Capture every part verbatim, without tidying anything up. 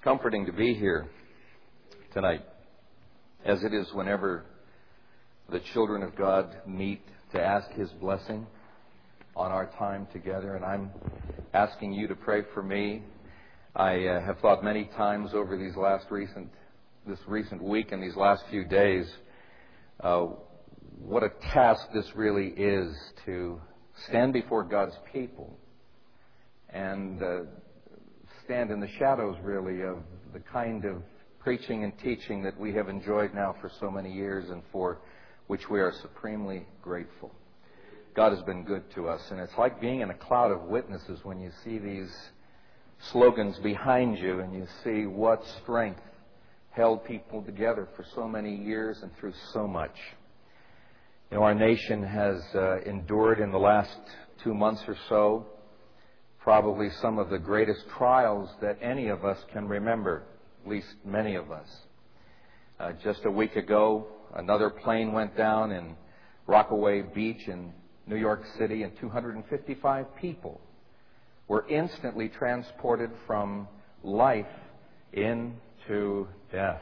comforting to be here tonight, as it is whenever the children of God meet to ask His blessing on our time together. And I'm asking you to pray for me. I uh, have thought many times over these last recent, this recent week and these last few days, uh, what a task this really is to stand before God's people and uh, stand in the shadows, really, of the kind of preaching and teaching that we have enjoyed now for so many years and for which we are supremely grateful. God has been good to us, and it's like being in a cloud of witnesses when you see these slogans behind you and you see what strength held people together for so many years and through so much. You know, our nation has uh, endured in the last two months or so probably some of the greatest trials that any of us can remember, at least many of us. Uh, just a week ago, another plane went down in Rockaway Beach in New York City, and two hundred fifty-five people were instantly transported from life into death.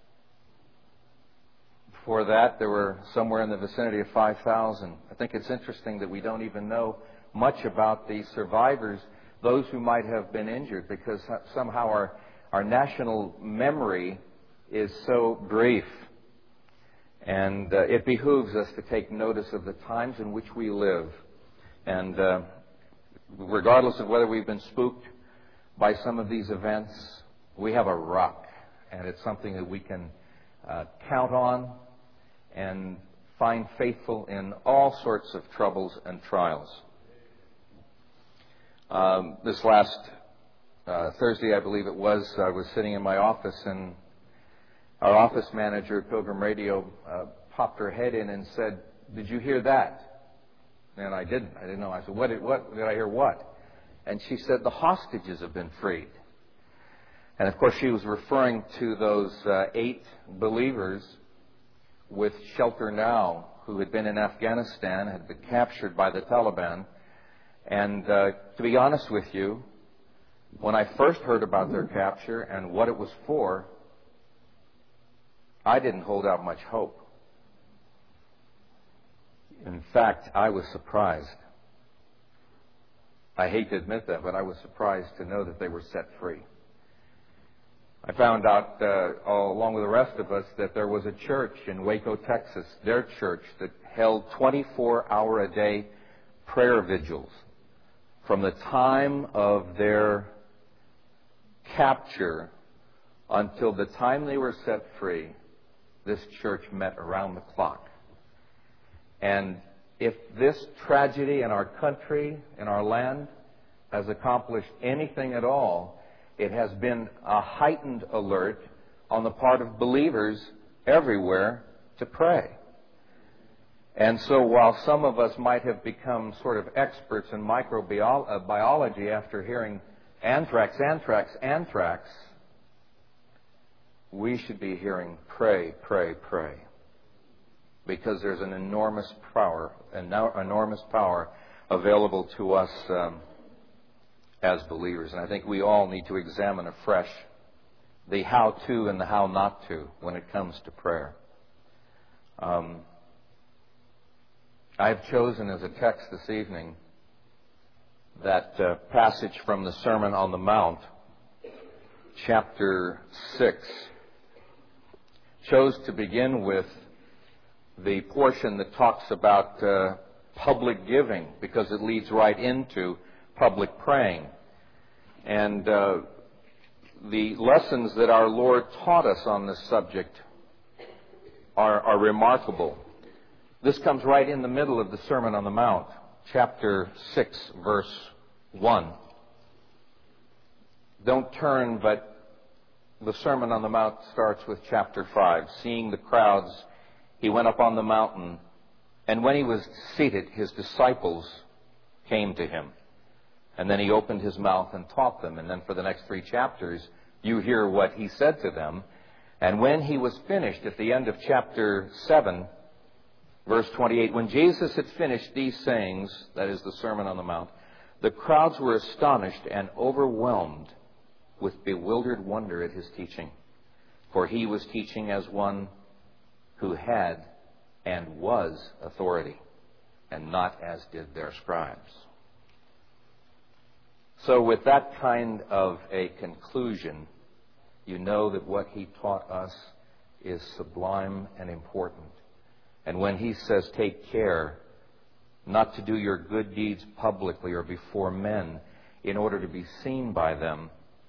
Before that, there were somewhere in the vicinity of five thousand. I think it's interesting that we don't even know much about the survivors, those who might have been injured, because somehow our, our national memory is so brief. And uh, it behooves us to take notice of the times in which we live. And uh, regardless of whether we've been spooked by some of these events, we have a rock. And it's something that we can uh, count on and find faithful in all sorts of troubles and trials. Um, this last uh, Thursday, I believe it was, I was sitting in my office, and our office manager at Pilgrim Radio uh, popped her head in and said, "Did you hear that?" And I didn't. I didn't know. I said, "What did, what, did I hear what?" And she said, "The hostages have been freed." And of course, she was referring to those uh, eight believers with Shelter Now who had been in Afghanistan, had been captured by the Taliban. And uh, to be honest with you, when I first heard about their capture and what it was for, I didn't hold out much hope. In fact, I was surprised. I hate to admit that, but I was surprised to know that they were set free. I found out, uh, all, along with the rest of us, that there was a church in Waco, Texas, their church, that held twenty-four hour a day prayer vigils from the time of their capture until the time they were set free. This church met around the clock. And if this tragedy in our country, in our land, has accomplished anything at all, it has been a heightened alert on the part of believers everywhere to pray. And so while some of us might have become sort of experts in microbiology after hearing anthrax, anthrax, anthrax, we should be hearing pray, pray, pray. Because there's an enormous power, an enormous power available to us um, as believers. And I think we all need to examine afresh the how to and the how not to when it comes to prayer. Um, I've chosen as a text this evening that uh, passage from the Sermon on the Mount, chapter six. Chose to begin with the portion that talks about uh, public giving, because it leads right into public praying. And uh, the lessons that our Lord taught us on this subject are, are remarkable. This comes right in the middle of the Sermon on the Mount, chapter six, verse one. Don't turn, but the Sermon on the Mount starts with chapter five. Seeing the crowds, he went up on the mountain, and when he was seated, his disciples came to him. And then he opened his mouth and taught them. And then for the next three chapters, you hear what he said to them. And when he was finished, at the end of chapter seven, verse twenty-eight, when Jesus had finished these sayings, that is the Sermon on the Mount, the crowds were astonished and overwhelmed with bewildered wonder at his teaching, for he was teaching as one who had and was authority, and not as did their scribes. So with that kind of a conclusion, you know that what he taught us is sublime and important. And when he says, take care not to do your good deeds publicly or before men in order to be seen by them,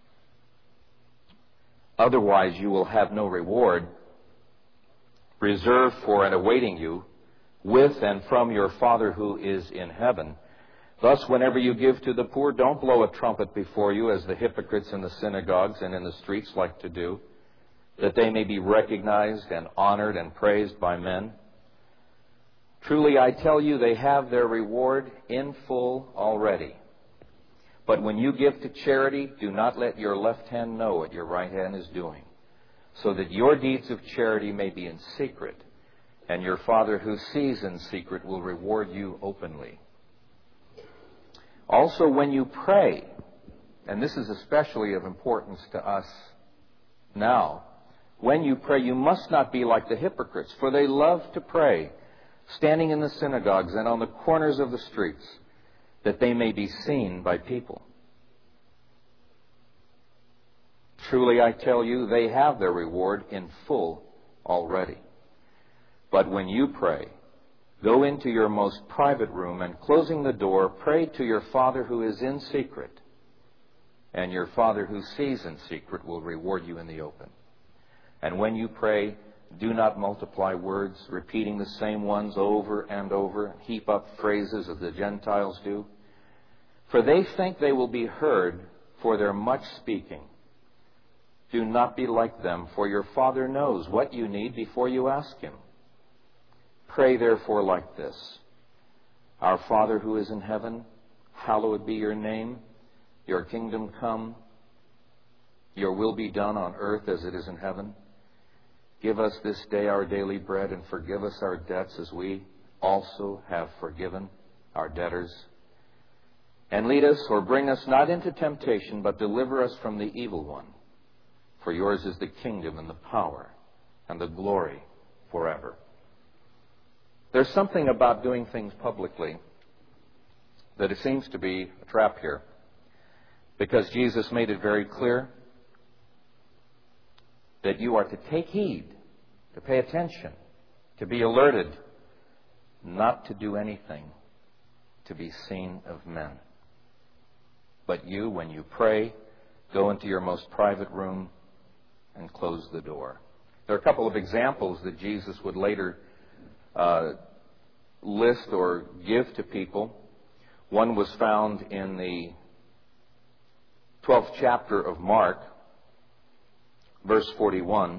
otherwise you will have no reward reserved for and awaiting you with and from your Father who is in heaven. Thus, whenever you give to the poor, don't blow a trumpet before you, as the hypocrites in the synagogues and in the streets like to do, that they may be recognized and honored and praised by men. Truly, I tell you, they have their reward in full already. But when you give to charity, do not let your left hand know what your right hand is doing, so that your deeds of charity may be in secret, and your Father who sees in secret will reward you openly. Also, when you pray, and this is especially of importance to us now, when you pray, you must not be like the hypocrites, for they love to pray, standing in the synagogues and on the corners of the streets, that they may be seen by people. Truly, I tell you, they have their reward in full already. But when you pray, go into your most private room, and closing the door, pray to your Father who is in secret, and your Father who sees in secret will reward you in the open. And when you pray, do not multiply words, repeating the same ones over and over, and heap up phrases as the Gentiles do. For they think they will be heard for their much speaking. Do not be like them, for your Father knows what you need before you ask Him. Pray therefore like this: Our Father who is in heaven, hallowed be your name. Your kingdom come. Your will be done on earth as it is in heaven. Give us this day our daily bread, and forgive us our debts as we also have forgiven our debtors. And lead us or bring us not into temptation, but deliver us from the evil one. For yours is the kingdom and the power and the glory forever. There's something about doing things publicly that it seems to be a trap here, because Jesus made it very clear that you are to take heed, to pay attention, to be alerted, not to do anything to be seen of men. But you, when you pray, go into your most private room and close the door. There are a couple of examples that Jesus would later uh, list or give to people. One was found in the twelfth chapter of Mark, verse forty-one.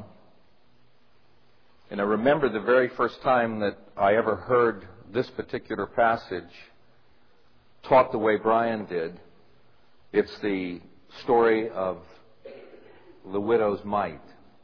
And I remember the very first time that I ever heard this particular passage taught the way Brian did. It's the story of the widow's mite.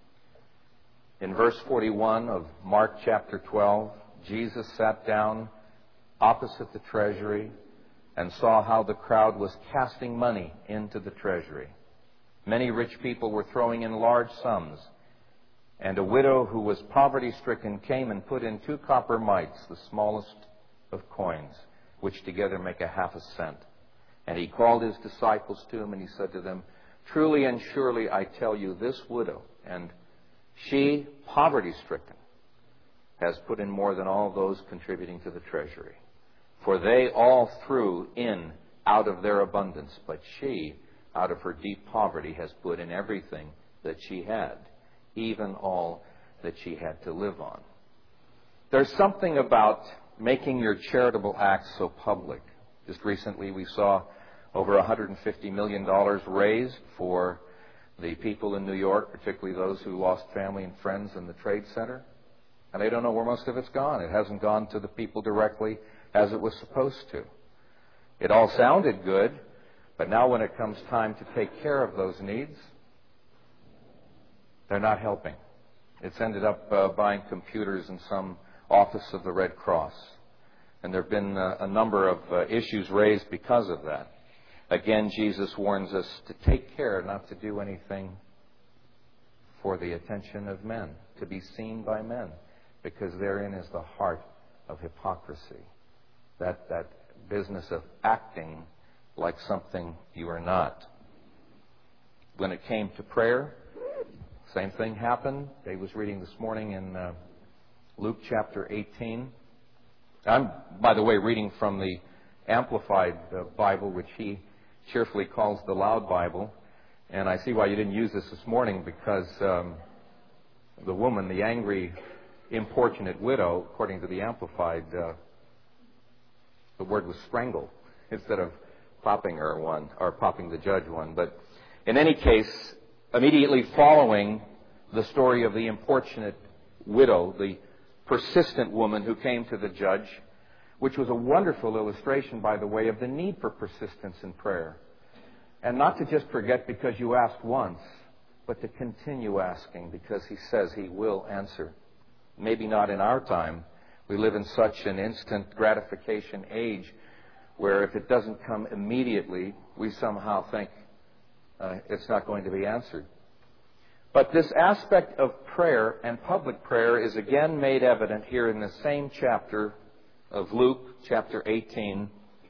In verse forty-one of Mark chapter twelve, Jesus sat down opposite the treasury and saw how the crowd was casting money into the treasury. Many rich people were throwing in large sums, and a widow who was poverty-stricken came and put in two copper mites, the smallest of coins, which together make a half a cent. And he called his disciples to him, and he said to them, Truly and surely I tell you, this widow, and she, poverty-stricken, has put in more than all those contributing to the treasury. For they all threw in out of their abundance, but she, out of her deep poverty, has put in everything that she had, even all that she had to live on. There's something about making your charitable acts so public. Just recently we saw over one hundred fifty million dollars raised for the people in New York, particularly those who lost family and friends in the Trade Center. And they don't know where most of it's gone. It hasn't gone to the people directly as it was supposed to. It all sounded good, but now when it comes time to take care of those needs, they're not helping. It's ended up uh, buying computers in some office of the Red Cross. And there have been uh, a number of uh, issues raised because of that. Again, Jesus warns us to take care not to do anything for the attention of men, to be seen by men, because therein is the heart of hypocrisy. That, that business of acting like something you are not. When it came to prayer, same thing happened. Dave was reading this morning in uh, Luke chapter eighteen. I'm, by the way, reading from the Amplified uh, Bible, which he cheerfully calls the Loud Bible. And I see why you didn't use this this morning, because um, the woman, the angry, importunate widow, according to the Amplified, uh, the word was strangle instead of popping her one, or popping the judge one. But in any case, immediately following the story of the importunate widow, the persistent woman who came to the judge, which was a wonderful illustration, by the way, of the need for persistence in prayer. And not to just forget because you asked once, but to continue asking because he says he will answer. Maybe not in our time. We live in such an instant gratification age where if it doesn't come immediately, we somehow think uh, it's not going to be answered. But this aspect of prayer and public prayer is again made evident here in the same chapter of Luke, chapter eighteen,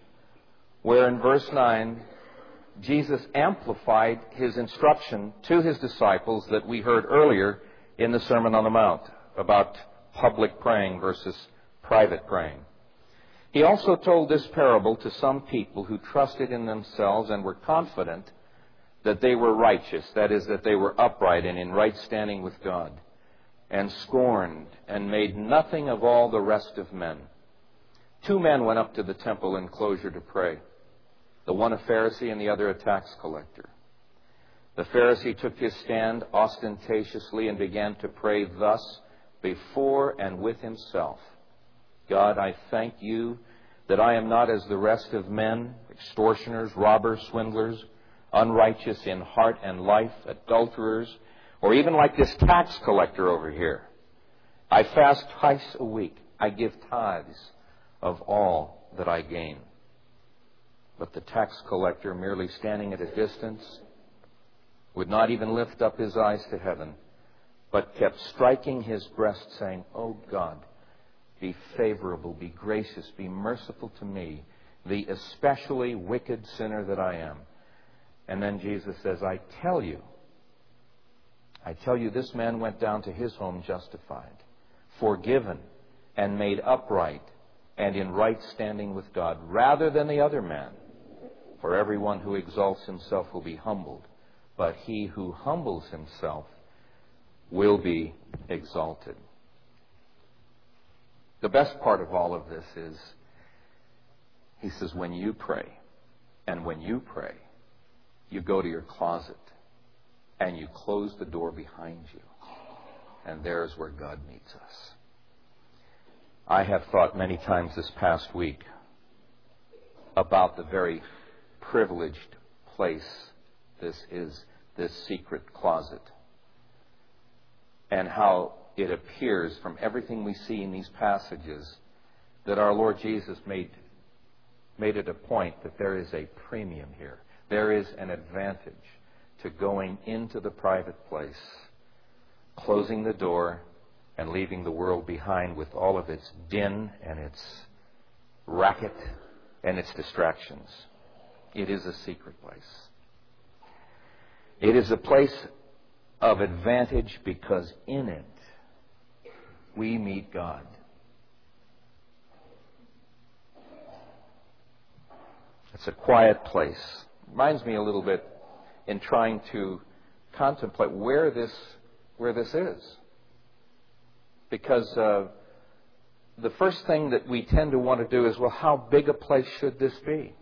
where in verse nine, Jesus amplified his instruction to his disciples that we heard earlier in the Sermon on the Mount about public praying versus private praying. He also told this parable to some people who trusted in themselves and were confident that they were righteous, that is, that they were upright and in right standing with God, and scorned and made nothing of all the rest of men. Two men went up to the temple enclosure to pray, the one a Pharisee and the other a tax collector. The Pharisee took his stand ostentatiously and began to pray thus before and with himself. God, I thank you that I am not as the rest of men, extortioners, robbers, swindlers, unrighteous in heart and life, adulterers, or even like this tax collector over here. I fast twice a week. I give tithes of all that I gain. But the tax collector, merely standing at a distance, would not even lift up his eyes to heaven, but kept striking his breast, saying, "O God, be favorable, be gracious, be merciful to me, the especially wicked sinner that I am." And then Jesus says, I tell you, I tell you, this man went down to his home justified, forgiven, and made upright, and in right standing with God, rather than the other man. For everyone who exalts himself will be humbled, but he who humbles himself will be exalted. The best part of all of this is, he says, when you pray, and when you pray, you go to your closet and you close the door behind you. And there's where God meets us. I have thought many times this past week about the very privileged place this is, this secret closet. And how it appears from everything we see in these passages that our Lord Jesus made, made it a point that there is a premium here. There is an advantage to going into the private place, closing the door, and leaving the world behind with all of its din and its racket and its distractions. It is a secret place. It is a place of advantage because in it we meet God. It's a quiet place. Reminds me a little bit in trying to contemplate where this where this is. Because uh, the first thing that we tend to want to do is, well, how big a place should this be?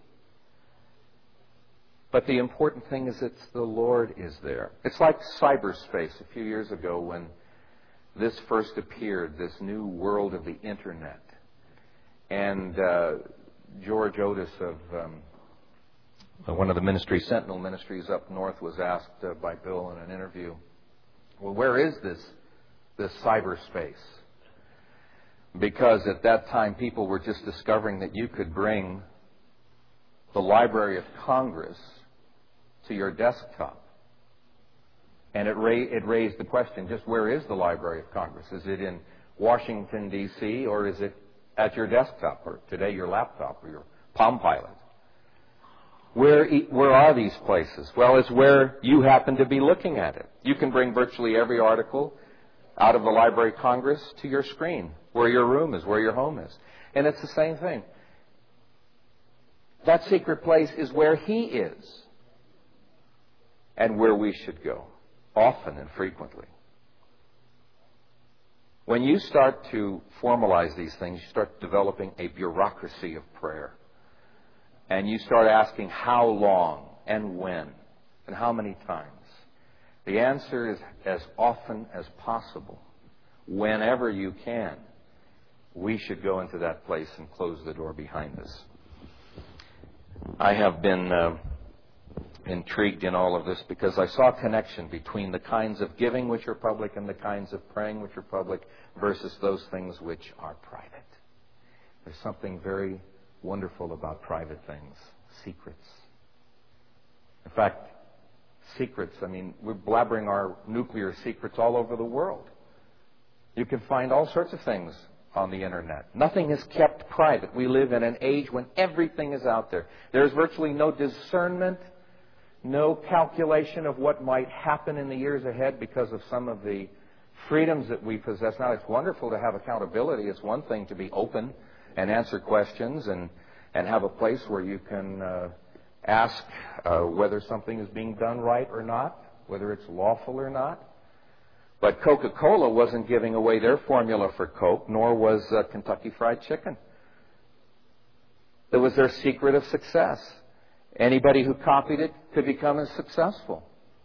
But the important thing is that the Lord is there. It's like cyberspace a few years ago when this first appeared, this new world of the Internet. And uh, George Otis of um, one of the ministries, Sentinel Ministries up north, was asked uh, by Bill in an interview, well, where is this, this cyberspace? Because at that time people were just discovering that you could bring the Library of Congress to your desktop. And it, ra- it raised the question, just where is the Library of Congress? Is it in Washington, D C, or is it at your desktop, or today your laptop, or your Palm Pilot? Where, where are these places? Well, it's where you happen to be looking at it. You can bring virtually every article out of the Library of Congress to your screen, where your room is, where your home is. And it's the same thing. That secret place is where He is, and where we should go, often and frequently. When you start to formalize these things, you start developing a bureaucracy of prayer. And you start asking how long and when and how many times. The answer is as often as possible. Whenever you can, we should go into that place and close the door behind us. I have been uh, intrigued in all of this because I saw a connection between the kinds of giving which are public and the kinds of praying which are public versus those things which are private. There's something very wonderful about private things, secrets. In fact, secrets, I mean, we're blabbering our nuclear secrets all over the world. You can find all sorts of things on the internet. Nothing is kept private. We live in an age when everything is out there. There's virtually no discernment, no calculation of what might happen in the years ahead because of some of the freedoms that we possess. Now, it's wonderful to have accountability. It's one thing to be open and answer questions and, and have a place where you can uh, ask uh, whether something is being done right or not, whether it's lawful or not. But Coca-Cola wasn't giving away their formula for Coke, nor was uh, Kentucky Fried Chicken. It was their secret of success. Anybody who copied it could become as successful.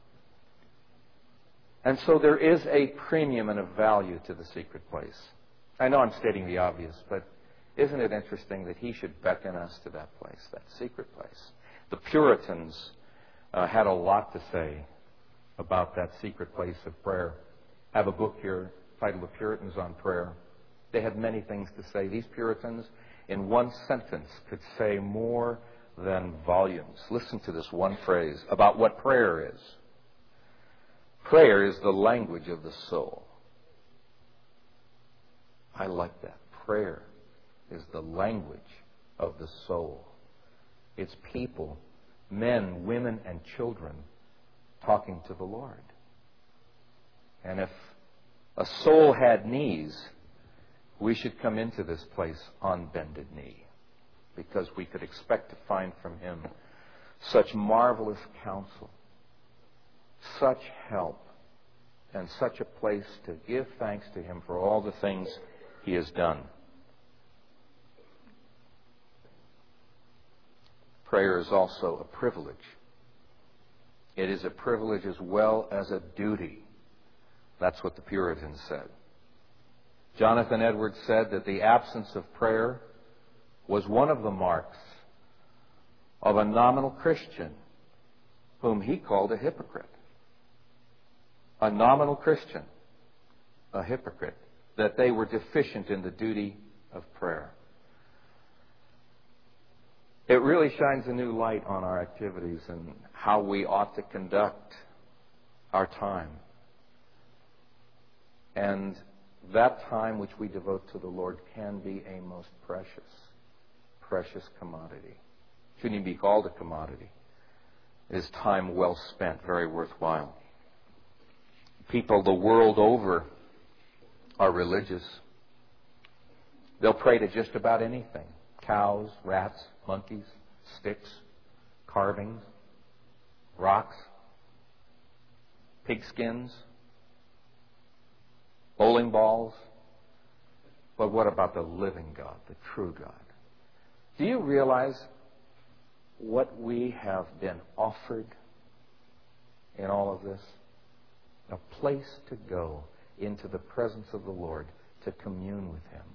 And so there is a premium and a value to the secret place. I know I'm stating the obvious, but isn't it interesting that He should beckon us to that place, that secret place? The Puritans uh, had a lot to say about that secret place of prayer. I have a book here titled The Puritans on Prayer. They had many things to say. These Puritans, in one sentence, could say more than volumes. Listen to this one phrase about what prayer is. Prayer is the language of the soul. I like that. Prayer is the language of the soul. It's people, men, women, and children talking to the Lord. And if a soul had knees, we should come into this place on bended knee, because we could expect to find from Him such marvelous counsel, such help, and such a place to give thanks to Him for all the things He has done. Prayer is also a privilege. It is a privilege as well as a duty. That's what the Puritans said. Jonathan Edwards said that the absence of prayer was one of the marks of a nominal Christian, whom he called a hypocrite. A nominal Christian, a hypocrite, that they were deficient in the duty of prayer. It really shines a new light on our activities and how we ought to conduct our time. And that time which we devote to the Lord can be a most precious, precious commodity. Shouldn't even be called a commodity. It is time well spent, very worthwhile. People the world over are religious. They'll pray to just about anything. Cows, rats, monkeys, sticks, carvings, rocks, pigskins, bowling balls. But what about the living God, the true God? Do you realize what we have been offered in all of this? A place to go into the presence of the Lord to commune with Him.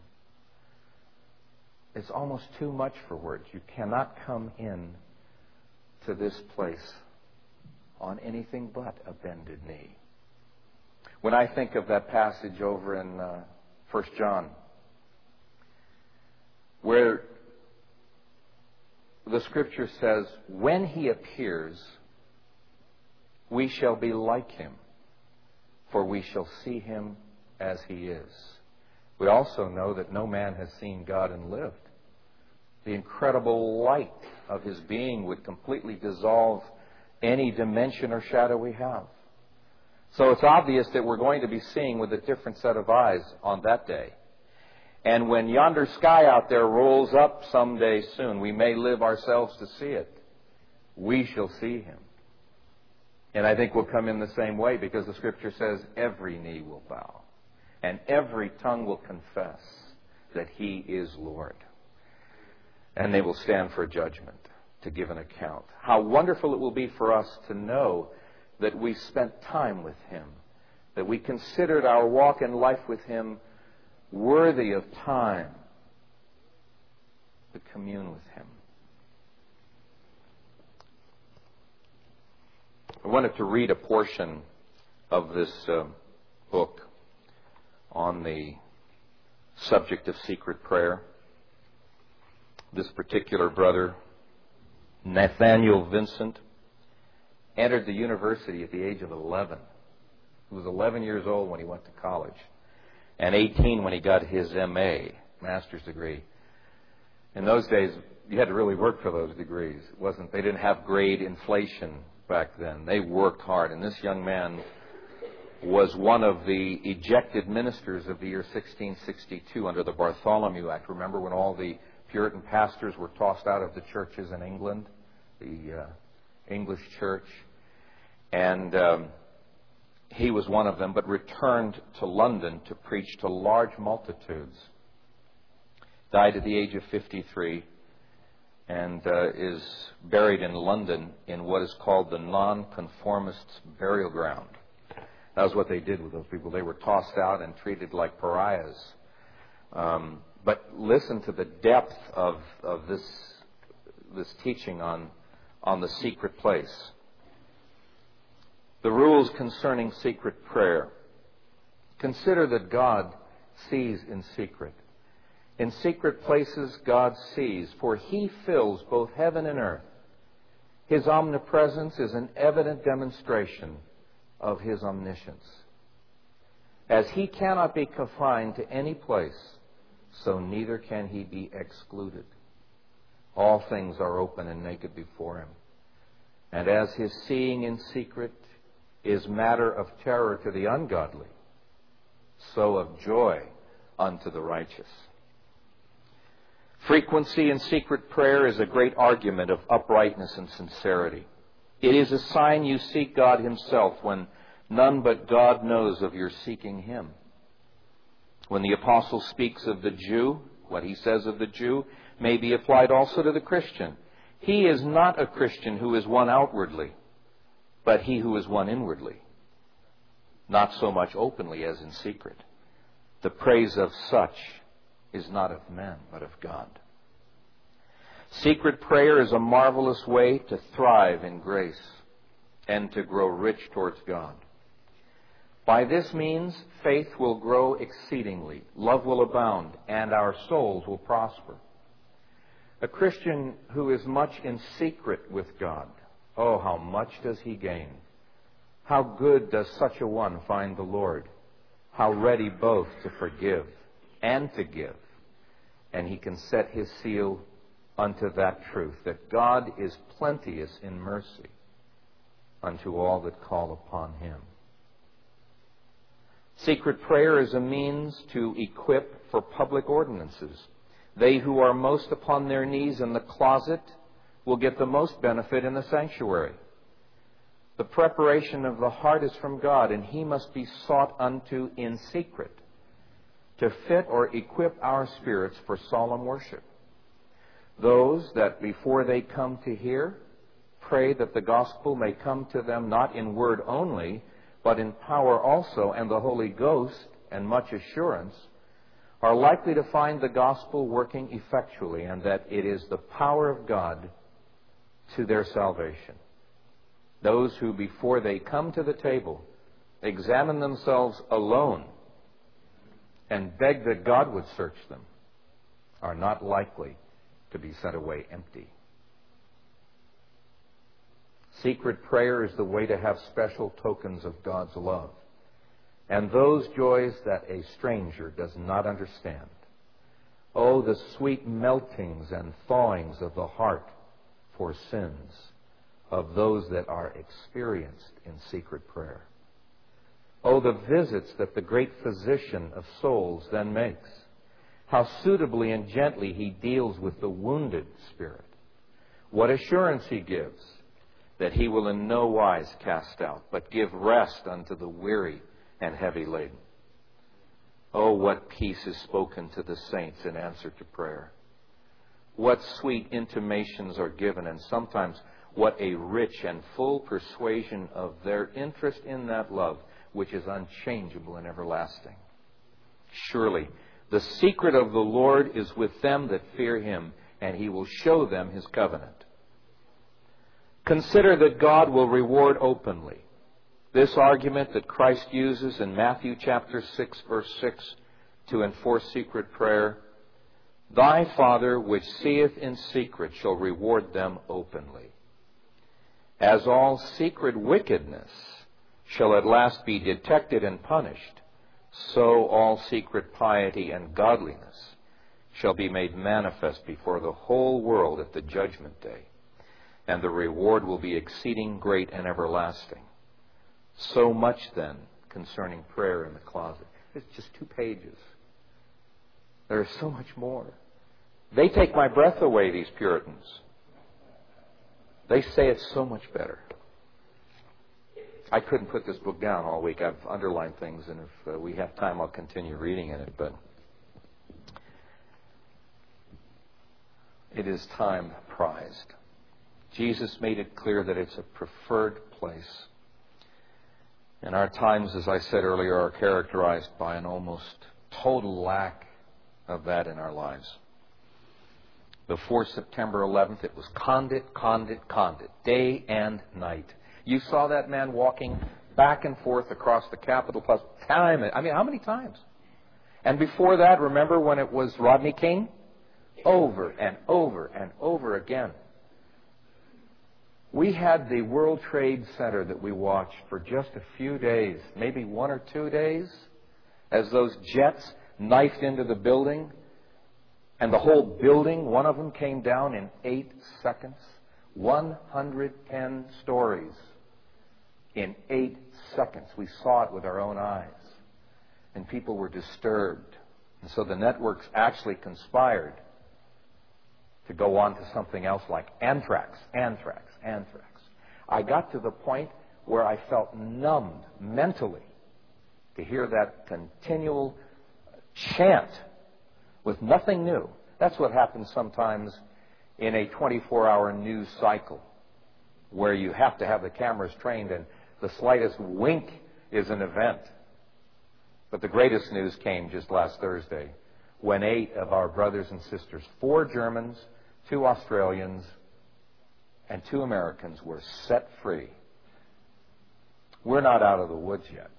It's almost too much for words. You cannot come in to this place on anything but a bended knee. When I think of that passage over in uh, First John, where the Scripture says, when He appears, we shall be like Him, for we shall see Him as He is. We also know that no man has seen God and lived. The incredible light of His being would completely dissolve any dimension or shadow we have. So it's obvious that we're going to be seeing with a different set of eyes on that day. And when yonder sky out there rolls up someday soon, we may live ourselves to see it. We shall see Him. And I think we'll come in the same way, because the Scripture says every knee will bow and every tongue will confess that He is Lord. And they will stand for judgment to give an account. How wonderful it will be for us to know that we spent time with Him, that we considered our walk in life with Him worthy of time to commune with Him. I wanted to read a portion of this uh, book on the subject of secret prayer. This particular brother, Nathaniel Vincent, entered the university at the age of eleven. He was eleven years old when he went to college, and eighteen when he got his M A, master's degree. In those days, you had to really work for those degrees. It wasn't, they didn't have grade inflation back then. They worked hard, and this young man was one of the ejected ministers of the year sixteen sixty-two under the Bartholomew Act. Remember when all the Puritan pastors were tossed out of the churches in England, the uh, English church, and um, he was one of them, but returned to London to preach to large multitudes. Died at the age of fifty-three, and uh, is buried in London in what is called the Nonconformists' Burial Ground. That was what they did with those people. They were tossed out and treated like pariahs. Um, but listen to the depth of, of this, this teaching on, on the secret place. The rules concerning secret prayer. Consider that God sees in secret. In secret places God sees, for He fills both heaven and earth. His omnipresence is an evident demonstration of His omniscience. As He cannot be confined to any place, so neither can He be excluded. All things are open and naked before Him. And as His seeing in secret is matter of terror to the ungodly, so of joy unto the righteous. Frequency in secret prayer is a great argument of uprightness and sincerity. It is a sign you seek God Himself when none but God knows of your seeking Him. When the apostle speaks of the Jew, what he says of the Jew may be applied also to the Christian. He is not a Christian who is one outwardly, but he who is one inwardly, not so much openly as in secret. The praise of such is not of men, but of God. Secret prayer is a marvelous way to thrive in grace and to grow rich towards God. By this means, faith will grow exceedingly, love will abound, and our souls will prosper. A Christian who is much in secret with God, oh, how much does he gain? How good does such a one find the Lord? How ready both to forgive and to give. And he can set his seal unto that truth, that God is plenteous in mercy unto all that call upon Him. Secret prayer is a means to equip for public ordinances. They who are most upon their knees in the closet will get the most benefit in the sanctuary. The preparation of the heart is from God, and He must be sought unto in secret to fit or equip our spirits for solemn worship. Those that before they come to hear, pray that the gospel may come to them not in word only, but in power also, and the Holy Ghost, and much assurance, are likely to find the gospel working effectually, and that it is the power of God to their salvation. Those who, before they come to the table, examine themselves alone and beg that God would search them, are not likely to be sent away empty. Secret prayer is the way to have special tokens of God's love, and those joys that a stranger does not understand. Oh, the sweet meltings and thawings of the heart for sins of those that are experienced in secret prayer. Oh, the visits that the great physician of souls then makes. How suitably and gently he deals with the wounded spirit. What assurance he gives that he will in no wise cast out, but give rest unto the weary and heavy laden. Oh, what peace is spoken to the saints in answer to prayer. What sweet intimations are given, and sometimes what a rich and full persuasion of their interest in that love, which is unchangeable and everlasting. Surely, the secret of the Lord is with them that fear Him, and He will show them His covenant. Consider that God will reward openly. This argument that Christ uses in Matthew chapter six, verse six, to enforce secret prayer, Thy Father which seeth in secret shall reward them openly. As all secret wickedness shall at last be detected and punished, so all secret piety and godliness shall be made manifest before the whole world at the judgment day, and the reward will be exceeding great and everlasting. So much, then, concerning prayer in the closet. It's just two pages. There is so much more. They take my breath away, these Puritans. They say it's so much better. I couldn't put this book down all week. I've underlined things, and if uh, we have time, I'll continue reading in it. But it is time prized. Jesus made it clear that it's a preferred place. And our times, as I said earlier, are characterized by an almost total lack of that in our lives. Before September eleventh, it was Condit, Condit, Condit, day and night. You saw that man walking back and forth across the Capitol Plaza. Time, I mean, how many times? And before that, remember when it was Rodney King? Over and over and over again. We had the World Trade Center that we watched for just a few days, maybe one or two days, as those jets knifed into the building. And the whole building, one of them came down in eight seconds. one hundred ten stories in eight seconds. We saw it with our own eyes. And people were disturbed. And so the networks actually conspired to go on to something else like anthrax, anthrax, anthrax. I got to the point where I felt numbed mentally to hear that continual chant with nothing new. That's what happens sometimes in a twenty-four hour news cycle where you have to have the cameras trained and the slightest wink is an event. But the greatest news came just last Thursday when eight of our brothers and sisters, four Germans, two Australians, and two Americans were set free. We're not out of the woods yet.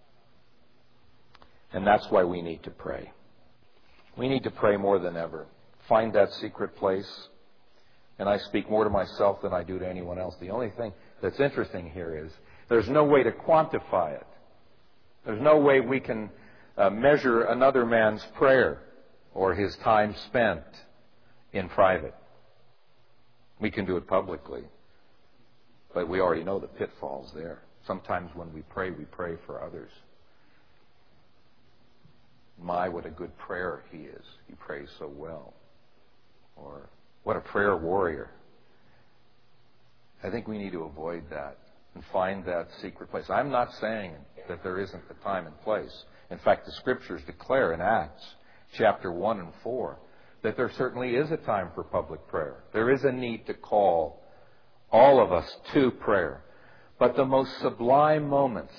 And that's why we need to pray. We need to pray more than ever. Find that secret place. And I speak more to myself than I do to anyone else. The only thing that's interesting here is there's no way to quantify it. There's no way we can uh, measure another man's prayer or his time spent in private. We can do it publicly, but we already know the pitfalls there. Sometimes when we pray, we pray for others. My, what a good prayer he is. He prays so well. Or, what a prayer warrior. I think we need to avoid that and find that secret place. I'm not saying that there isn't a time and place. In fact, the Scriptures declare in Acts chapter one and four that there certainly is a time for public prayer. There is a need to call all of us to prayer. But the most sublime moments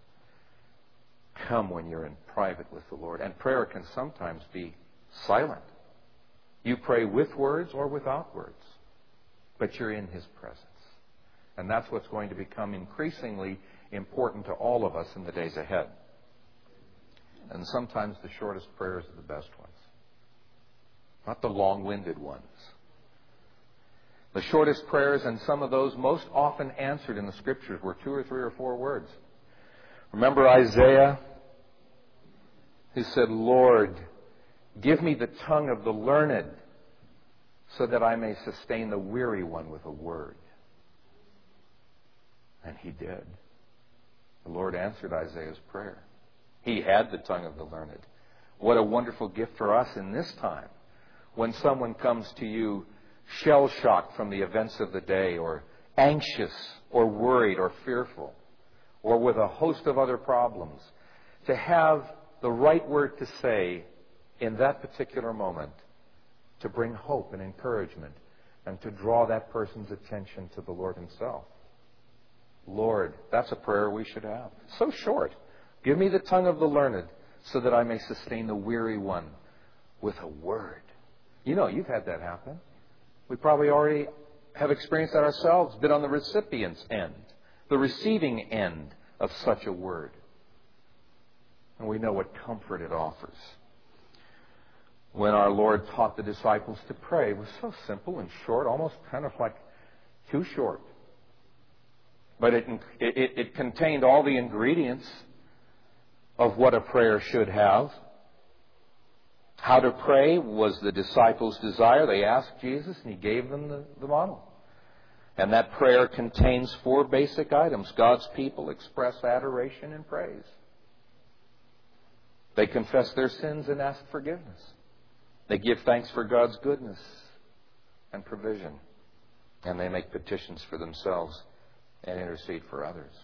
come when you're in private with the Lord. And prayer can sometimes be silent. You pray with words or without words, but you're in His presence. And that's what's going to become increasingly important to all of us in the days ahead. And sometimes the shortest prayers are the best ones, not the long-winded ones. The shortest prayers, and some of those most often answered in the Scriptures, were two or three or four words. Remember Isaiah? He said, Lord, give me the tongue of the learned, so that I may sustain the weary one with a word. And he did. The Lord answered Isaiah's prayer. He had the tongue of the learned. What a wonderful gift for us in this time, when someone comes to you shell-shocked from the events of the day, or anxious, or worried, or fearful, or with a host of other problems, to have the right word to say in that particular moment to bring hope and encouragement and to draw that person's attention to the Lord Himself. Lord, that's a prayer we should have. So short. Give me the tongue of the learned, so that I may sustain the weary one with a word. You know, you've had that happen. We probably already have experienced that ourselves, been on the recipient's end, the receiving end of such a word. And we know what comfort it offers. When our Lord taught the disciples to pray, it was so simple and short, almost kind of like too short. But it, it, it contained all the ingredients of what a prayer should have. How to pray was the disciples' desire. They asked Jesus, and He gave them the, the model. And that prayer contains four basic items. God's people express adoration and praise. They confess their sins and ask forgiveness. They give thanks for God's goodness and provision. And they make petitions for themselves and intercede for others.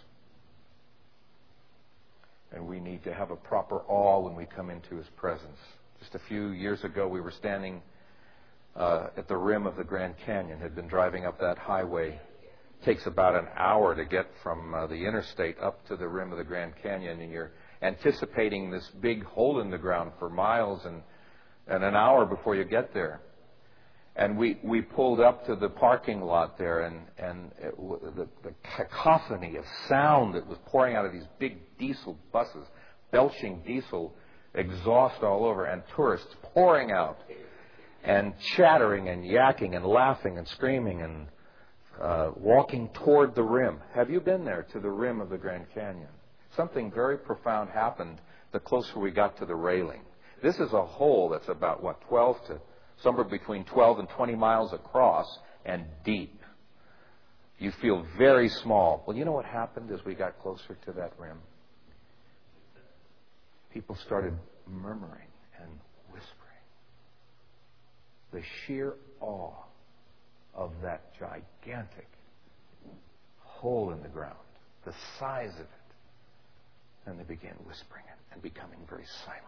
And we need to have a proper awe when we come into His presence. Just a few years ago, we were standing uh, at the rim of the Grand Canyon, had been driving up that highway. It takes about an hour to get from uh, the interstate up to the rim of the Grand Canyon, and you're anticipating this big hole in the ground for miles and, and an hour before you get there. And we, we pulled up to the parking lot there, and, and it, the, the cacophony of sound that was pouring out of these big diesel buses, belching diesel exhaust all over, and tourists pouring out and chattering and yakking and laughing and screaming and uh, walking toward the rim. Have you been there to the rim of the Grand Canyon? Something very profound happened the closer we got to the railing. This is a hole that's about, what, twelve to somewhere between twelve and twenty miles across and deep. You feel very small. Well, you know what happened as we got closer to that rim? People started murmuring and whispering. The sheer awe of that gigantic hole in the ground, the size of it. And they began whispering it and becoming very silent.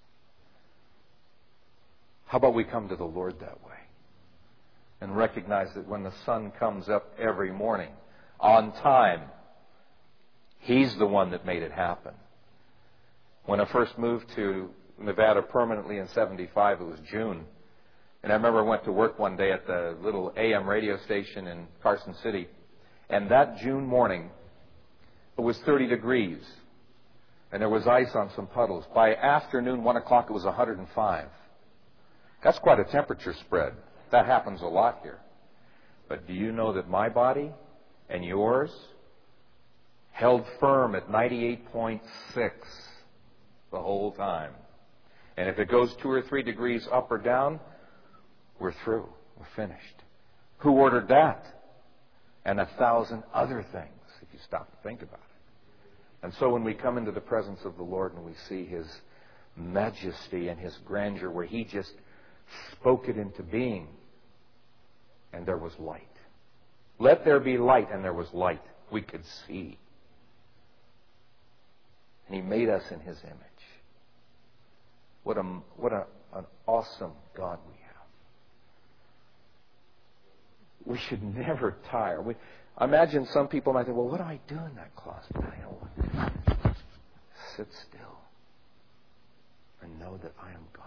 How about we come to the Lord that way and recognize that when the sun comes up every morning on time, He's the one that made it happen. When I first moved to Nevada permanently in seventy-five, it was June. And I remember I went to work one day at the little A M radio station in Carson City. And that June morning, it was thirty degrees. And there was ice on some puddles. By afternoon, one o'clock, it was one hundred five. That's quite a temperature spread. That happens a lot here. But do you know that my body and yours held firm at ninety-eight point six the whole time? And if it goes two or three degrees up or down, we're through. We're finished. Who ordered that? And a thousand other things, if you stop to think about it. And so when we come into the presence of the Lord and we see His majesty and His grandeur, where He just spoke it into being, and there was light. Let there be light, and there was light. We could see. And He made us in His image. What a what a, an awesome God we have. We should never tire. We, I imagine some people might think, well, what do I do in that closet? I don't sit still and know that I am God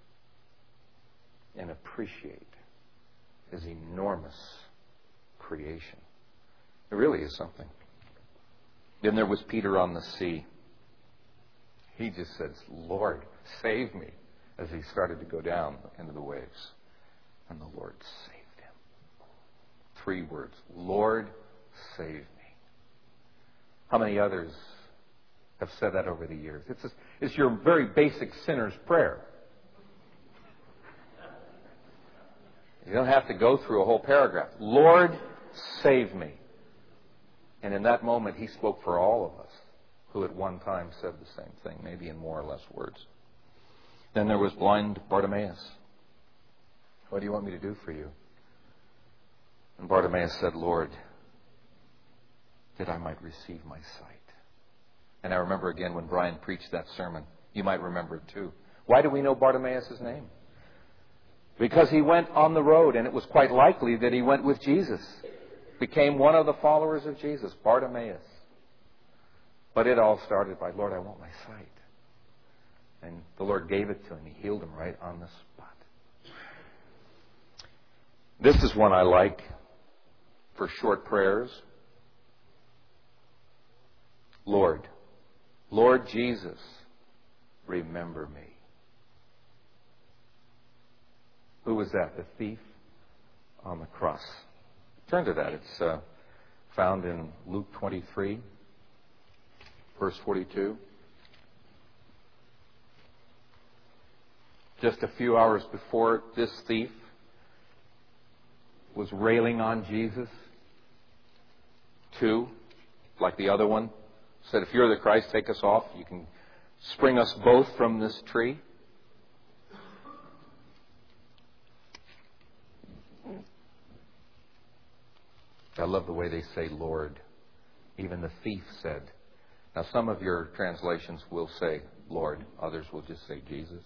and appreciate His enormous creation. It really is something. Then there was Peter on the sea. He just says, Lord, save me, as he started to go down into the waves. And the Lord saved him. Three words. Lord, save me. How many others have said that over the years? It's, a, it's your very basic sinner's prayer. You don't have to go through a whole paragraph. Lord, save me. And in that moment, he spoke for all of us who at one time said the same thing, maybe in more or less words. Then there was blind Bartimaeus. What do you want me to do for you? And Bartimaeus said, Lord, that I might receive my sight. And I remember again when Brian preached that sermon. You might remember it too. Why do we know Bartimaeus' name? Because he went on the road, and it was quite likely that he went with Jesus. Became one of the followers of Jesus, Bartimaeus. But it all started by, Lord, I want my sight. And the Lord gave it to him. He healed him right on the spot. This is one I like for short prayers. Lord, Lord Jesus, remember me. Who was that? The thief on the cross. Turn to that. It's uh, found in Luke twenty-three, verse forty-two. Just a few hours before, this thief was railing on Jesus. Two, like the other one, said, if you're the Christ, take us off. You can spring us both from this tree. I love the way they say Lord. Even the thief said. Now some of your translations will say Lord. Others will just say Jesus.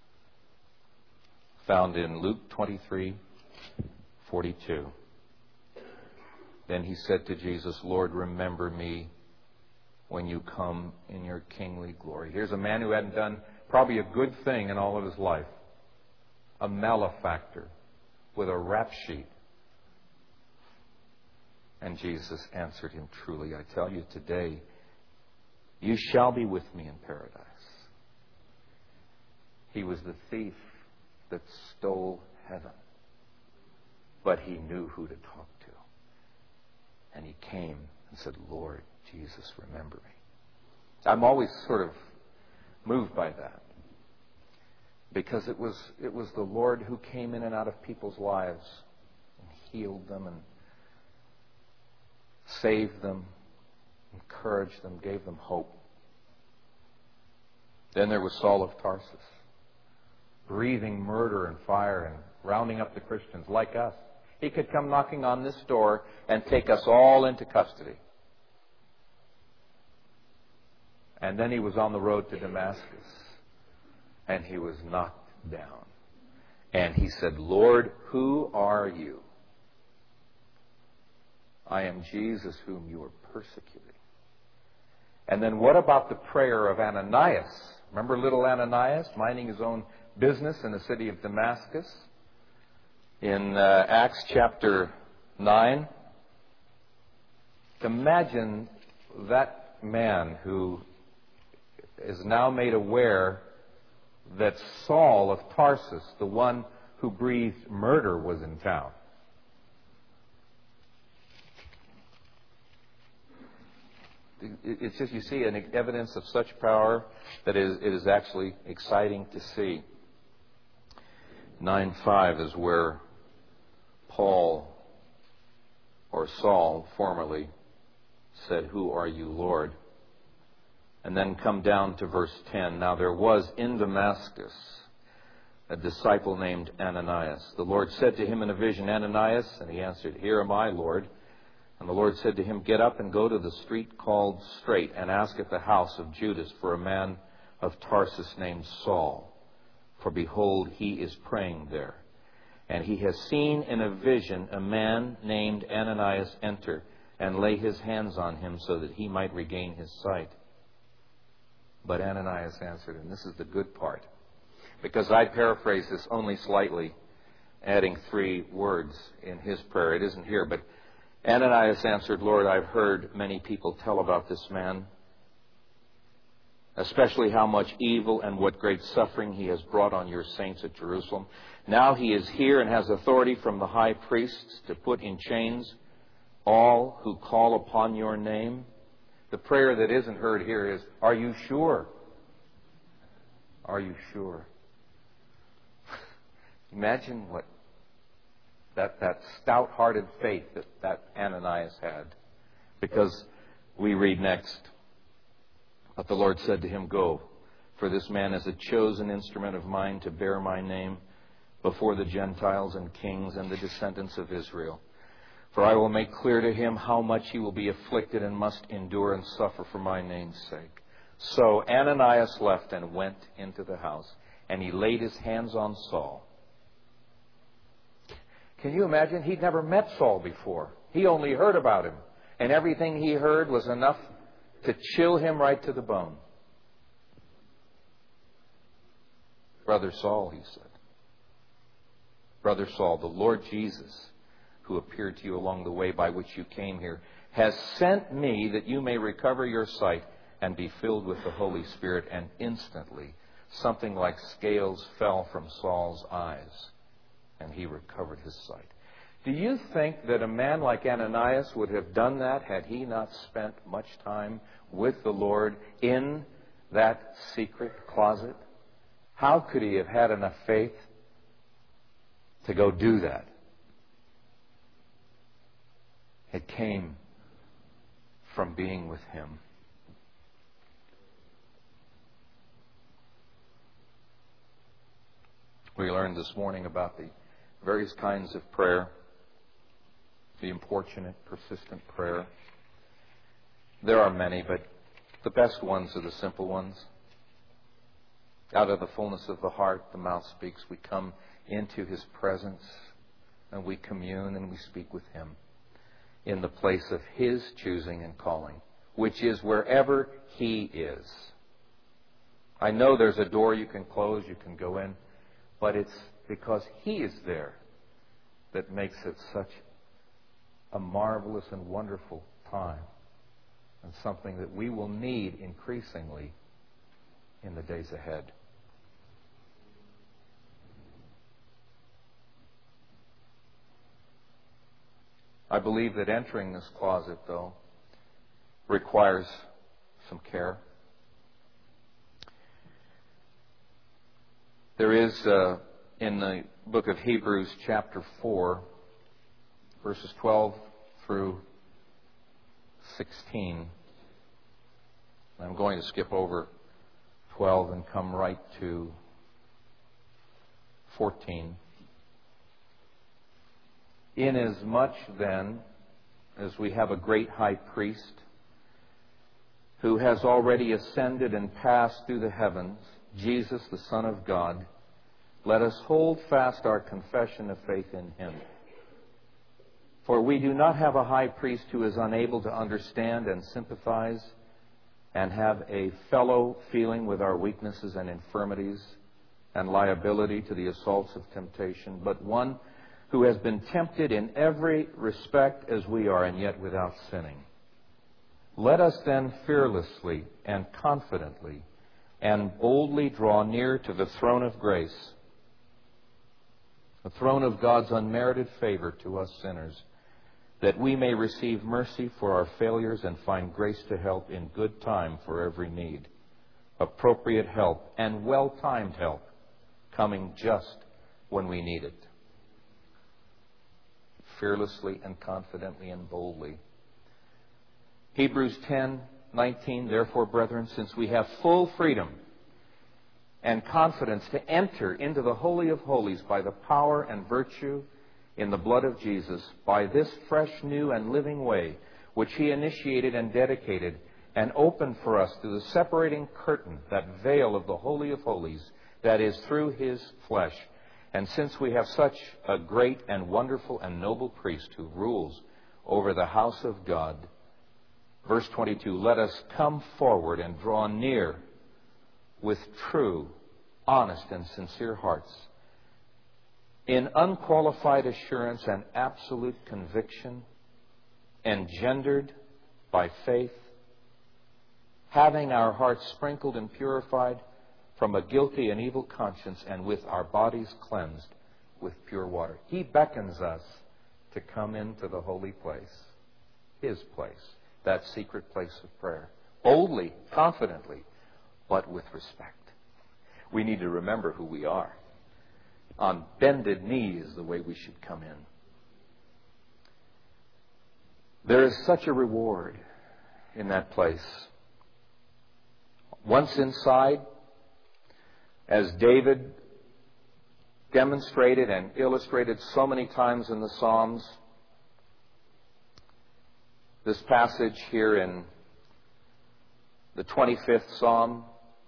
Found in Luke twenty-three, forty-two. Then he said to Jesus, Lord, remember me when you come in your kingly glory. Here's a man who hadn't done probably a good thing in all of his life. A malefactor with a rap sheet. And Jesus answered him, truly, I tell you today, you shall be with me in paradise. He was the thief that stole heaven. But he knew who to talk to. And he came and said, Lord Jesus, remember me. I'm always sort of moved by that. Because it was, it was the Lord who came in and out of people's lives and healed them and saved them, encouraged them, gave them hope. Then there was Saul of Tarsus, breathing murder and fire and rounding up the Christians like us. He could come knocking on this door and take us all into custody. And then he was on the road to Damascus, and he was knocked down. And he said, Lord, who are you? I am Jesus whom you are persecuting. And then what about the prayer of Ananias? Remember little Ananias minding his own business in the city of Damascus? In uh, Acts chapter nine. Imagine that man who is now made aware that Saul of Tarsus, the one who breathed murder, was in town. It's just, you see, an evidence of such power that it is, it is actually exciting to see. nine five is where Paul, or Saul, formerly said, who are you, Lord? And then come down to verse ten. Now there was in Damascus a disciple named Ananias. The Lord said to him in a vision, Ananias, and he answered, here am I, Lord. And the Lord said to him, get up and go to the street called Straight, and ask at the house of Judas for a man of Tarsus named Saul. For behold, he is praying there. And he has seen in a vision a man named Ananias enter and lay his hands on him so that he might regain his sight. But Ananias answered, and this is the good part, because I paraphrase this only slightly, adding three words in his prayer. It isn't here, but Ananias answered, Lord, I've heard many people tell about this man especially how much evil and what great suffering he has brought on your saints at Jerusalem. Now he is here and has authority from the high priests to put in chains all who call upon your name. The prayer that isn't heard here is, are you sure? Are you sure? Imagine what that, that stout-hearted faith that, that Ananias had. Because we read next, but the Lord said to him, go, for this man is a chosen instrument of mine to bear my name before the Gentiles and kings and the descendants of Israel. For I will make clear to him how much he will be afflicted and must endure and suffer for my name's sake. So Ananias left and went into the house, and he laid his hands on Saul. Can you imagine? He'd never met Saul before. He only heard about him. And everything he heard was enough to chill him right to the bone. Brother Saul, he said. Brother Saul, the Lord Jesus, who appeared to you along the way by which you came here, has sent me that you may recover your sight and be filled with the Holy Spirit. And instantly, something like scales fell from Saul's eyes, and he recovered his sight. Do you think that a man like Ananias would have done that had he not spent much time with the Lord in that secret closet? How could he have had enough faith to go do that? It came from being with him. We learned this morning about the various kinds of prayer, the importunate, persistent prayer. There are many, but the best ones are the simple ones. Out of the fullness of the heart, the mouth speaks. We come into His presence and we commune and we speak with Him in the place of His choosing and calling, which is wherever He is. I know there's a door you can close, you can go in, but it's because He is there that makes it such a marvelous and wonderful time, and something that we will need increasingly in the days ahead. I believe that entering this closet, though, requires some care. There is, uh, in the book of Hebrews, chapter four, verses twelve through sixteen. I'm going to skip over twelve and come right to fourteen. Inasmuch then as we have a great high priest who has already ascended and passed through the heavens, Jesus, the Son of God, let us hold fast our confession of faith in Him. For we do not have a high priest who is unable to understand and sympathize and have a fellow feeling with our weaknesses and infirmities and liability to the assaults of temptation, but one who has been tempted in every respect as we are, and yet without sinning. Let us then fearlessly and confidently and boldly draw near to the throne of grace, the throne of God's unmerited favor to us sinners, that we may receive mercy for our failures and find grace to help in good time for every need. Appropriate help and well-timed help coming just when we need it. Fearlessly and confidently and boldly. Hebrews ten nineteen, therefore, brethren, since we have full freedom and confidence to enter into the Holy of Holies by the power and virtue in the blood of Jesus, by this fresh, new, and living way, which He initiated and dedicated and opened for us through the separating curtain, that veil of the Holy of Holies, that is through His flesh. And since we have such a great and wonderful and noble priest who rules over the house of God, verse twenty-two, let us come forward and draw near with true, honest, and sincere hearts, in unqualified assurance and absolute conviction, engendered by faith, having our hearts sprinkled and purified from a guilty and evil conscience, and with our bodies cleansed with pure water. He beckons us to come into the holy place, His place, that secret place of prayer, boldly, confidently, but with respect. We need to remember who we are. On bended knee is the way we should come in. There is such a reward in that place. Once inside, as David demonstrated and illustrated so many times in the Psalms, this passage here in the twenty-fifth Psalm,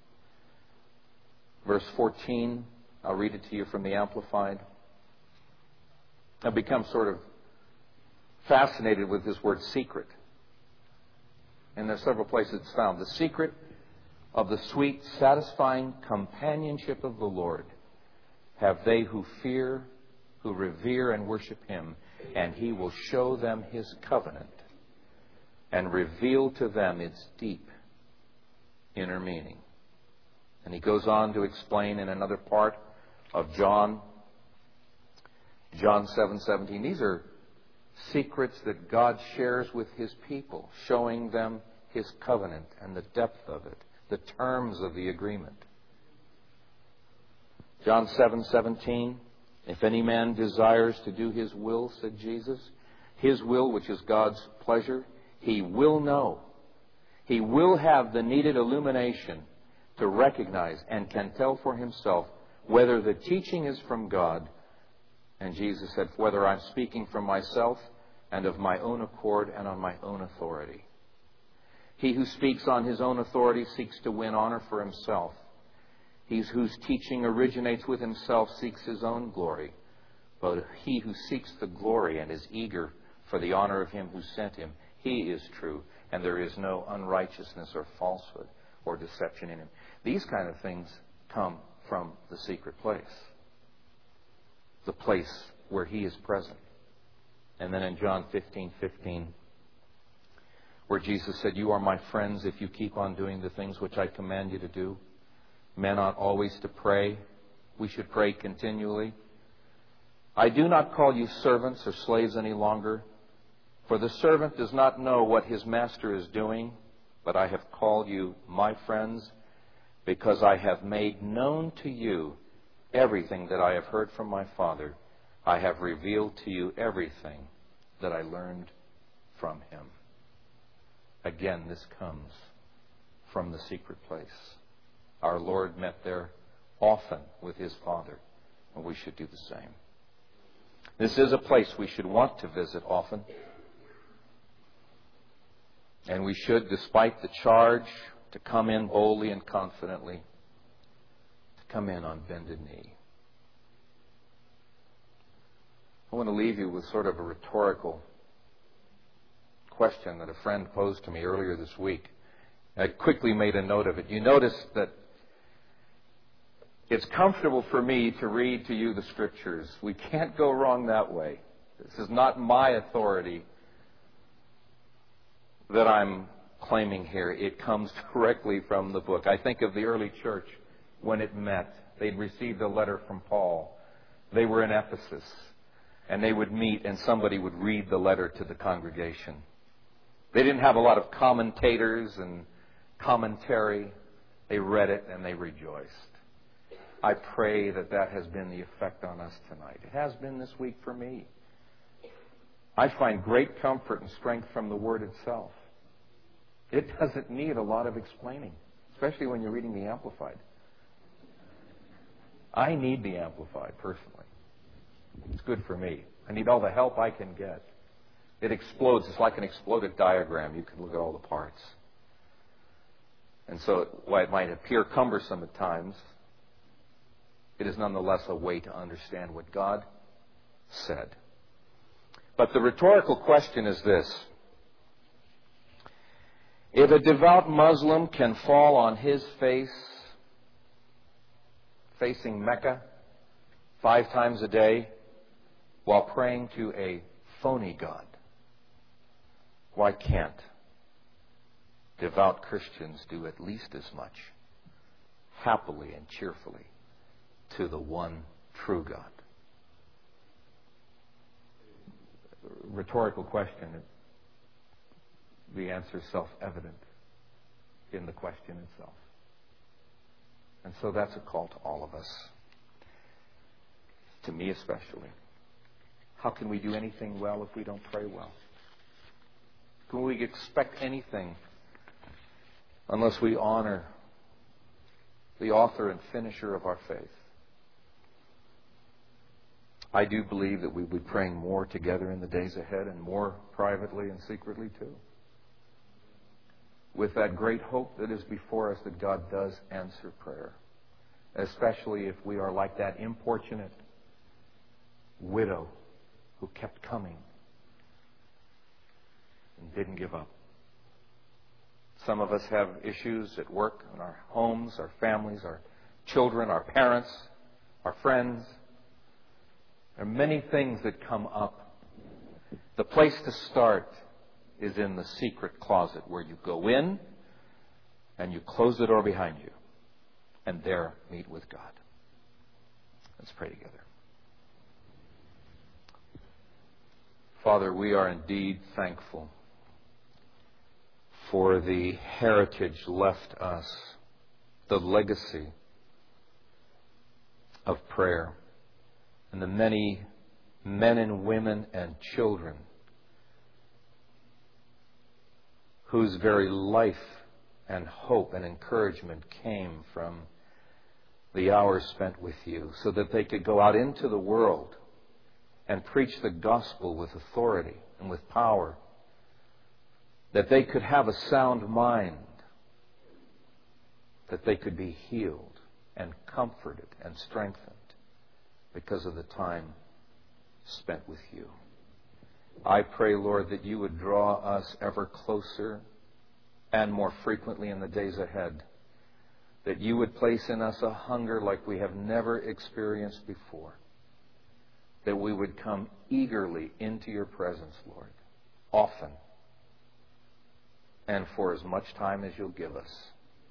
verse fourteen, I'll read it to you from the Amplified. I've become sort of fascinated with this word secret. And there's several places it's found. The secret of the sweet, satisfying companionship of the Lord have they who fear, who revere and worship Him, and He will show them His covenant and reveal to them its deep inner meaning. And he goes on to explain in another part of John, John seven seventeen. These are secrets that God shares with His people, showing them His covenant and the depth of it, the terms of the agreement. John seven seventeen, if any man desires to do His will, said Jesus, His will, which is God's pleasure, he will know. He will have the needed illumination to recognize and can tell for himself whether the teaching is from God. And Jesus said, whether I'm speaking from myself and of my own accord and on my own authority. He who speaks on his own authority seeks to win honor for himself. He whose teaching originates with himself seeks his own glory. But he who seeks the glory and is eager for the honor of Him who sent him, he is true, and there is no unrighteousness or falsehood or deception in him. These kind of things come from the secret place, the place where He is present. And then in John fifteen fifteen, where Jesus said, you are my friends if you keep on doing the things which I command you to do. Men ought always to pray. We should pray continually. I do not call you servants or slaves any longer, for the servant does not know what his master is doing, but I have called you my friends, because I have made known to you everything that I have heard from my Father. I have revealed to you everything that I learned from Him. Again, this comes from the secret place. Our Lord met there often with His Father, and we should do the same. This is a place we should want to visit often. And we should, despite the charge to come in boldly and confidently, to come in on bended knee. I want to leave you with sort of a rhetorical question that a friend posed to me earlier this week. I quickly made a note of it. You notice that it's comfortable for me to read to you the Scriptures. We can't go wrong that way. This is not my authority that I'm claiming here. It comes directly from the book. I think of the early church when it met. They'd received a letter from Paul. They were in Ephesus, and they would meet, and somebody would read the letter to the congregation. They didn't have a lot of commentators and commentary. They read it and they rejoiced. I pray that that has been the effect on us tonight. It has been this week for me. I find great comfort and strength from the Word itself. It doesn't need a lot of explaining, especially when you're reading the Amplified. I need the Amplified, personally. It's good for me. I need all the help I can get. It explodes. It's like an exploded diagram. You can look at all the parts. And so while it might appear cumbersome at times, it is nonetheless a way to understand what God said. But the rhetorical question is this. If a devout Muslim can fall on his face, facing Mecca, five times a day, while praying to a phony God, why can't devout Christians do at least as much, happily and cheerfully, to the one true God. Rhetorical question. The answer is self-evident in the question itself. And so that's a call to all of us, to me especially. How can we do anything well if we don't pray well? Can we expect anything unless we honor the author and finisher of our faith? I do believe that we will be praying more together in the days ahead, and more privately and secretly too, with that great hope that is before us that God does answer prayer, especially if we are like that importunate widow who kept coming and didn't give up. Some of us have issues at work, in our homes, our families, our children, our parents, our friends. There are many things that come up. The place to start is in the secret closet, where you go in and you close the door behind you and there meet with God. Let's pray together. Father, we are indeed thankful for the heritage left us, the legacy of prayer, and the many men and women and children whose very life and hope and encouragement came from the hours spent with you, so that they could go out into the world and preach the gospel with authority and with power, that they could have a sound mind, that they could be healed and comforted and strengthened because of the time spent with you. I pray, Lord, that you would draw us ever closer and more frequently in the days ahead, that you would place in us a hunger like we have never experienced before, that we would come eagerly into your presence, Lord, often, and for as much time as you'll give us.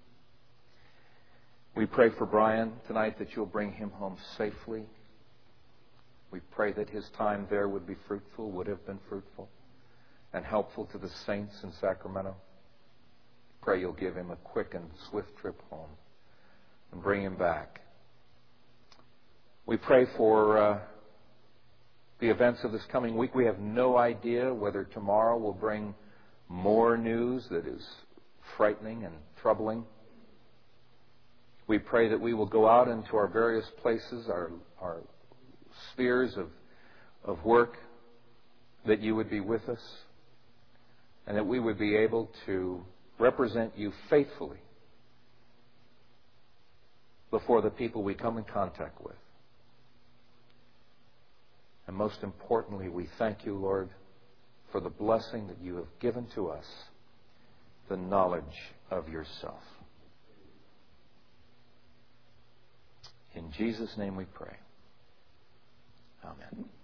We pray for Brian tonight, that you'll bring him home safely. We pray that his time there would be fruitful, would have been fruitful, and helpful to the saints in Sacramento. Pray you'll give him a quick and swift trip home and bring him back. We pray for uh, the events of this coming week. We have no idea whether tomorrow will bring more news that is frightening and troubling. We pray that we will go out into our various places, our, our spheres of, of work, that you would be with us, and that we would be able to represent you faithfully before the people we come in contact with. And most importantly, we thank you, Lord, for the blessing that you have given to us, the knowledge of yourself. In Jesus' name we pray. Amen.